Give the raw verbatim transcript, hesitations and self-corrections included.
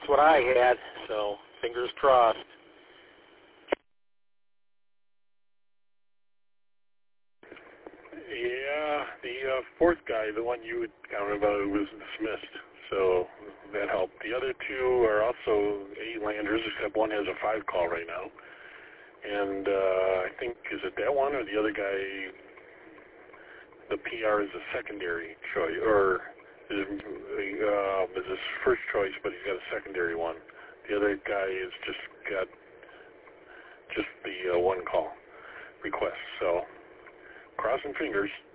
That's what I had, so fingers crossed. Yeah, the uh, fourth guy, the one you had counted about, was dismissed, so that helped. The other two are also eight-landers, except one has a five call right now. And uh, I think, is it that one or the other guy, the P R is a secondary choice, or is, uh, is his first choice, but he's got a secondary one. The other guy has just got just the uh, one call request, so crossing fingers.